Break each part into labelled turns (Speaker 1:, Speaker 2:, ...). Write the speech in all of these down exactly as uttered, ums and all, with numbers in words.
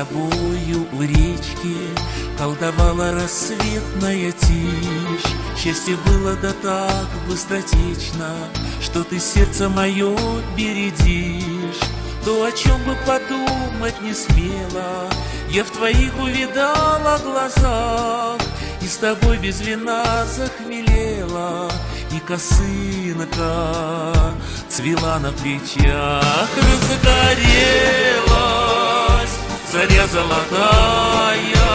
Speaker 1: тобою у речки, колдовала рассветная тишь. Счастье было да так быстротечно, что ты сердце мое бередишь. То, о чем бы подумать не смела, я в твоих увидала глазах, и с тобой без вина захмелела, и косынка цвела на плечах. Разгорелась заря золотая,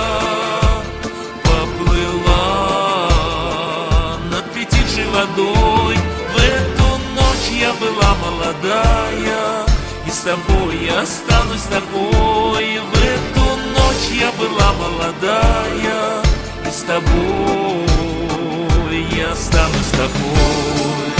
Speaker 1: поплыла над притихшей водой. В эту ночь я была молодая, и с тобой я останусь такой. В эту ночь я была молодая, и с тобой я останусь такой.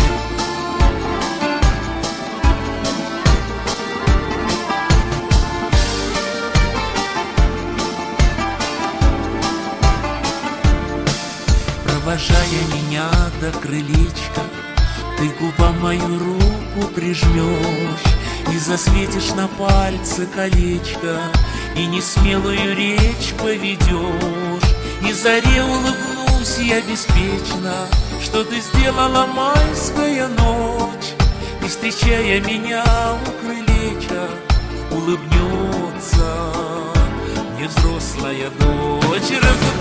Speaker 1: Провожая меня до крылечка, ты губам мою руку прижмешь и засветишь на пальце колечко, и несмелую речь поведешь. И заре улыбнусь я беспечно, что ты сделала майская ночь, и, встречая меня у крылечка, улыбнется мне взрослая дочь.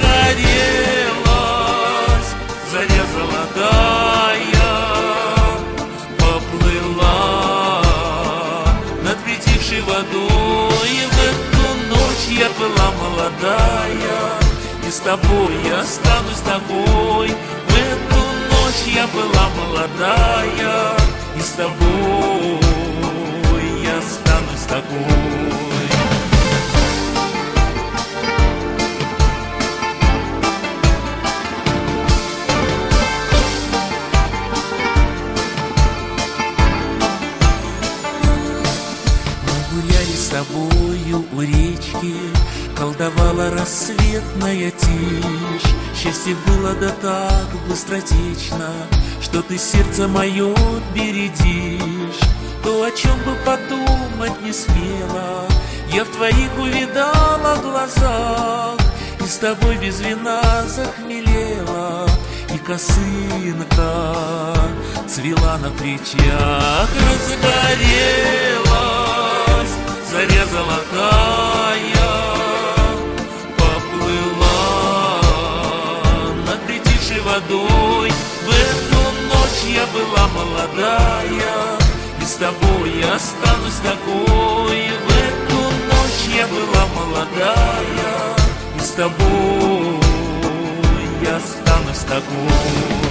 Speaker 1: Разгорелась заря золотая, поплыла над притихшей водой. И в эту ночь я была молодая, и с тобой я останусь такой. В эту ночь я была молодая, и с тобой я останусь такой. С тобою у речки, колдовала рассветная тишь. Счастье было да так быстротечно, что ты сердце мое бередишь. То, о чем бы подумать не смела, я в твоих увидала глазах, и с тобой без вина захмелела, и косынка цвела на плечах. Разгорелась заря золотая, поплыла над притихшей водой. В эту ночь я была молодая, и с тобой я останусь такой. В эту ночь я была молодая, и с тобой я останусь такой.